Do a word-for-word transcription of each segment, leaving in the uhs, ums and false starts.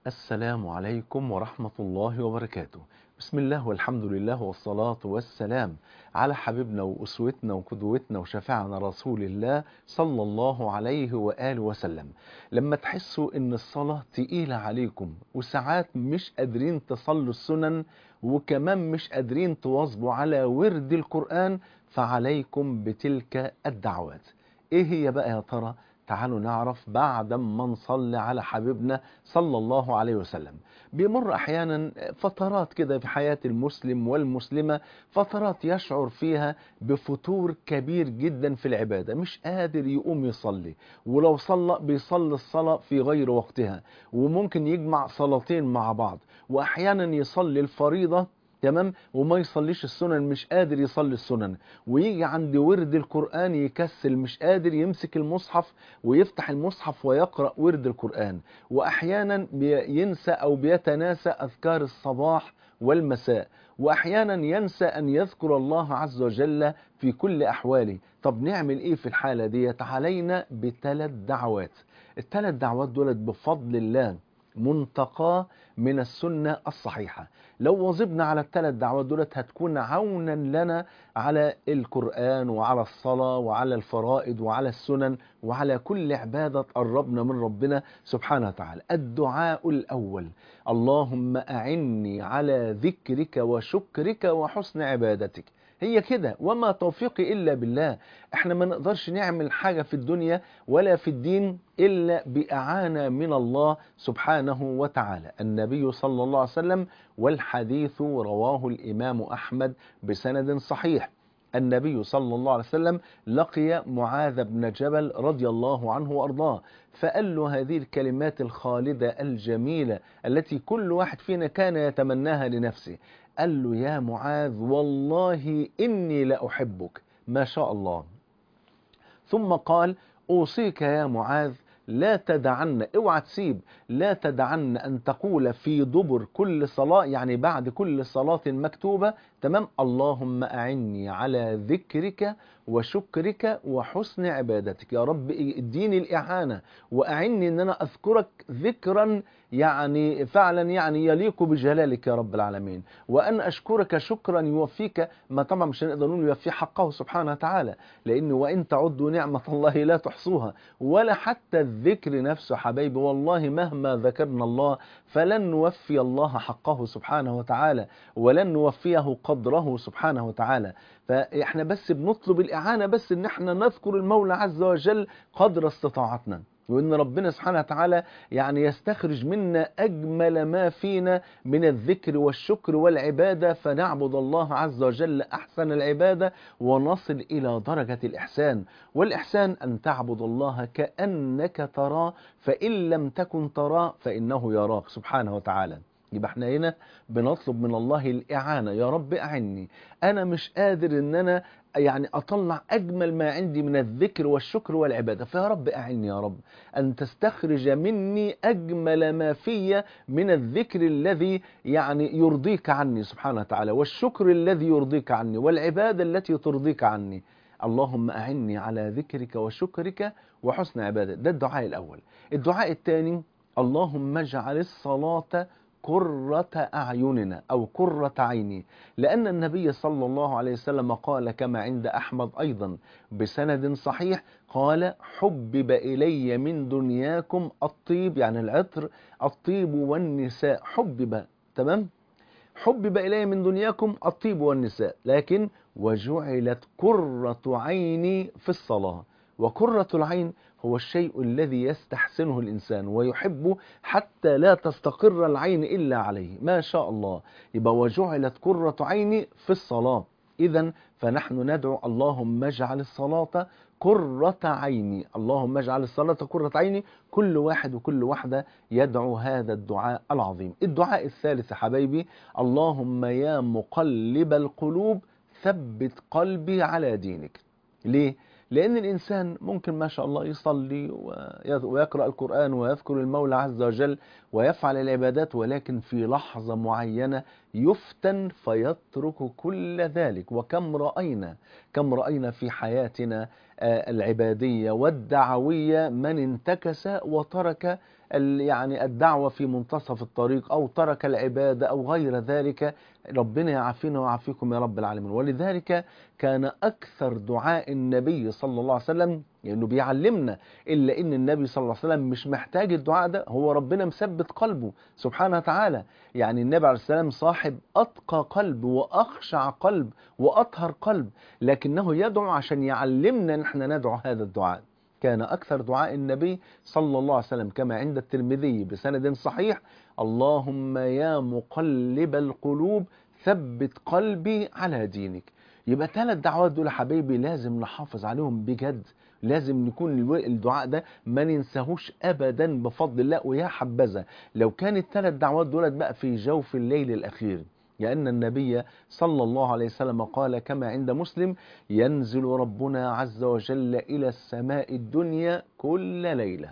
السلام عليكم ورحمة الله وبركاته. بسم الله والحمد لله والصلاة والسلام على حبيبنا وأسوتنا وقدوتنا وشفيعنا رسول الله صلى الله عليه وآله وسلم. لما تحسوا إن الصلاة تقيلة عليكم وساعات مش قادرين تصلوا السنن وكمان مش قادرين تواظبوا على ورد القرآن، فعليكم بتلك الدعوات. إيه هي بقى يا ترى؟ تعالوا نعرف بعد ما نصلي على حبيبنا صلى الله عليه وسلم. بيمر أحيانا فترات كده في حياة المسلم والمسلمة، فترات يشعر فيها بفتور كبير جدا في العبادة، مش قادر يقوم يصلي، ولو صلى بيصلي الصلاة في غير وقتها، وممكن يجمع صلاتين مع بعض، وأحيانا يصلي الفريضة تمام وما يصليش السنن، مش قادر يصلي السنن، ويجي عند ورد القرآن يكسل، مش قادر يمسك المصحف ويفتح المصحف ويقرأ ورد القرآن، وأحيانا ينسى أو بيتناسى أذكار الصباح والمساء، وأحيانا ينسى أن يذكر الله عز وجل في كل أحواله. طب نعمل إيه في الحالة دي؟ علينا بثلاث دعوات. الثلاث دعوات دولت بفضل الله منتقاه من السنة الصحيحة. لو واظبنا على الثلاث دعوات دولت هتكون عونا لنا على القرآن وعلى الصلاة وعلى الفرائض وعلى السنن وعلى كل عبادة تقربنا من ربنا سبحانه وتعالى. الدعاء الأول: اللهم أعني على ذكرك وشكرك وحسن عبادتك. هي كده، وما توفيقي إلا بالله. احنا ما نقدرش نعمل حاجة في الدنيا ولا في الدين إلا بإعانة من الله سبحانه وتعالى. النبي صلى الله عليه وسلم، والحديث رواه الإمام أحمد بسند صحيح، النبي صلى الله عليه وسلم لقي معاذ بن جبل رضي الله عنه وأرضاه، فقال له هذه الكلمات الخالدة الجميلة التي كل واحد فينا كان يتمناها لنفسه. قال له: يا معاذ والله إني لأحبك. ما شاء الله. ثم قال: أوصيك يا معاذ لا تدعن، اوعى تسيب، لا تدعن أن تقول في دبر كل صلاة، يعني بعد كل صلاة مكتوبة، تمام، اللهم أعني على ذكرك وشكرك وحسن عبادتك. يا رب اديني الإعانة وأعني أن أنا أذكرك ذكرا يعني فعلا يعني يليق بجلالك يا رب العالمين، وأن أشكرك شكرا يوفيك، ما طبعا مش هنقدر نقول يوفي حقه سبحانه وتعالى، لأنه وإن تعدوا نعمة الله لا تحصوها، ولا حتى الذكر نفسه حبايبي، والله مهما ذكرنا الله فلن نوفي الله حقه سبحانه وتعالى، ولن نوفيه قدره سبحانه وتعالى. فإحنا بس بنطلب الإعانة، بس إن احنا نذكر المولى عز وجل قدر استطاعتنا، وإن ربنا سبحانه وتعالى يعني يستخرج منا أجمل ما فينا من الذكر والشكر والعبادة، فنعبد الله عز وجل أحسن العبادة ونصل إلى درجة الإحسان. والإحسان أن تعبد الله كأنك تراه، فإن لم تكن تراه فإنه يراك سبحانه وتعالى. يبقى احنا هنا بنطلب من الله الإعانة. يا رب أعني، أنا مش قادر إن أنا يعني أطلع أجمل ما عندي من الذكر والشكر والعبادة، فيا رب أعني يا رب أن تستخرج مني أجمل ما في من الذكر الذي يعني يرضيك عني سبحانه وتعالى، والشكر الذي يرضيك عني، والعبادة التي ترضيك عني. اللهم أعني على ذكرك وشكرك وحسن عبادة. ده الدعاء الأول. الدعاء الثاني: اللهم اجعل الصلاة قرة أعيننا أو قرة عيني، لأن النبي صلى الله عليه وسلم قال كما عند أحمد أيضا بسند صحيح، قال: حبب إلي من دنياكم الطيب، يعني العطر، الطيب والنساء. حبب، تمام، حبب إلي من دنياكم الطيب والنساء، لكن وجعلت قرة عيني في الصلاة. وقرة العين هو الشيء الذي يستحسنه الإنسان ويحبه حتى لا تستقر العين إلا عليه. ما شاء الله. يبقى وجعلت قرة عيني في الصلاة. إذن فنحن ندعو: اللهم اجعل الصلاة قرة عيني، اللهم اجعل الصلاة قرة عيني. كل واحد وكل واحدة يدعو هذا الدعاء العظيم. الدعاء الثالث حبايبي: اللهم يا مقلب القلوب ثبت قلبي على دينك. ليه؟ لأن الإنسان ممكن ما شاء الله يصلي ويقرأ القرآن ويذكر المولى عز وجل ويفعل العبادات، ولكن في لحظة معينة يفتن فيترك كل ذلك. وكم رأينا كم رأينا في حياتنا العبادية والدعوية من انتكس وترك يعني الدعوة في منتصف الطريق أو ترك العبادة أو غير ذلك. ربنا يعافينا ويعافيكم يا رب العالمين. ولذلك كان أكثر دعاء النبي صلى الله عليه وسلم، لأنه يعني بيعلمنا إلا إن النبي صلى الله عليه وسلم مش محتاج الدعاء ده، هو ربنا مثبت قلبه سبحانه وتعالى. يعني النبي عليه السلام صاحب أتقى قلب وأخشع قلب وأطهر قلب، لكنه يدعو عشان يعلمنا نحن ندعو هذا الدعاء. كان أكثر دعاء النبي صلى الله عليه وسلم كما عند الترمذي بسند صحيح: اللهم يا مقلب القلوب ثبت قلبي على دينك. يبقى ثلاث دعوات دول حبايبي لازم نحافظ عليهم بجد، لازم نكون الدعاء ده ما ننساهوش أبدا بفضل الله. ويا حبذا لو كان الثلاث دعوات دولت بقى في جوف الليل الأخير، لأن النبي صلى الله عليه وسلم قال كما عند مسلم: ينزل ربنا عز وجل إلى السماء الدنيا كل ليلة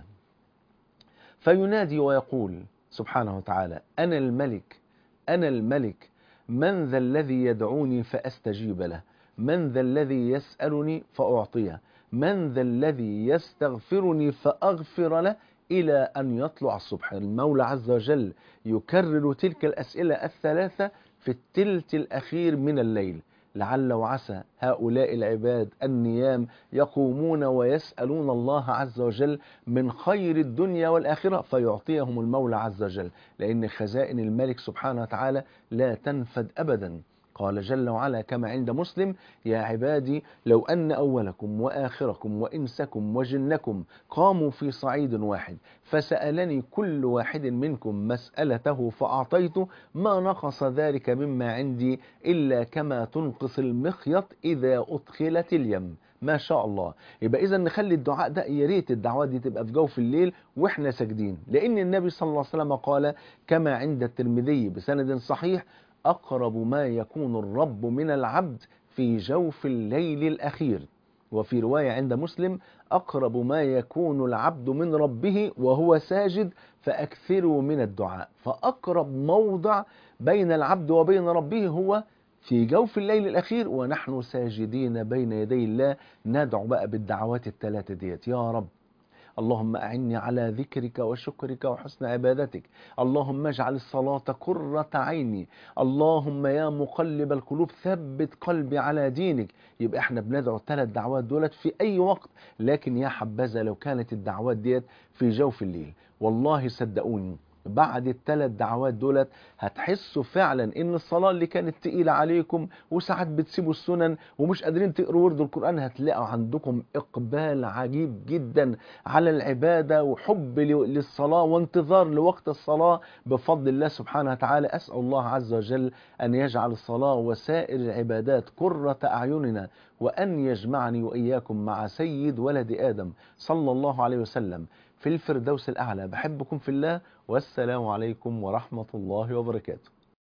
فينادي ويقول سبحانه وتعالى: أنا الملك أنا الملك، من ذا الذي يدعوني فأستجيب له، من ذا الذي يسألني فأعطيه، من ذا الذي يستغفرني فأغفر له، إلى أن يطلع الصبح. المولى عز وجل يكرر تلك الأسئلة الثلاثة في الثلث الأخير من الليل، لعل وعسى هؤلاء العباد النيام يقومون ويسألون الله عز وجل من خير الدنيا والآخرة فيعطيهم المولى عز وجل، لأن خزائن الملك سبحانه وتعالى لا تنفد أبدا. قال جل وعلا كما عند مسلم: يا عبادي لو أن أولكم وآخركم وإنسكم وجنكم قاموا في صعيد واحد فسألني كل واحد منكم مسألته فأعطيته ما نقص ذلك مما عندي إلا كما تنقص المخيط إذا أدخلت اليم. ما شاء الله. يبقى إذا نخلي الدعاء ده، يا ريت الدعوات دي تبقى في جوف الليل وإحنا ساجدين، لأن النبي صلى الله عليه وسلم قال كما عند الترمذي بسند صحيح: أقرب ما يكون الرب من العبد في جوف الليل الأخير. وفي رواية عند مسلم: أقرب ما يكون العبد من ربه وهو ساجد فأكثروا من الدعاء. فأقرب موضع بين العبد وبين ربه هو في جوف الليل الأخير ونحن ساجدين بين يدي الله. ندعو بقى بالدعوات الثلاثة ديت: يا رب اللهم أعني على ذكرك وشكرك وحسن عبادتك، اللهم اجعل الصلاة قرة عيني، اللهم يا مقلب القلوب ثبت قلبي على دينك. يبقى احنا بندعو الثلاث دعوات دولت في أي وقت، لكن يا حبذا لو كانت الدعوات ديت في جوف الليل. والله صدقوني بعد الثلاث دعوات دولت هتحسوا فعلا ان الصلاة اللي كانت تقيلة عليكم وساعات بتسيبوا السنن ومش قادرين تقروا ورد القرآن، هتلاقوا عندكم اقبال عجيب جدا على العبادة وحب للصلاة وانتظار لوقت الصلاة بفضل الله سبحانه وتعالى. أسأل الله عز وجل أن يجعل الصلاة وسائر العبادات قرة أعيننا، وأن يجمعني وإياكم مع سيد ولد آدم صلى الله عليه وسلم في الفردوس الأعلى. بحبكم في الله، والسلام عليكم ورحمة الله وبركاته.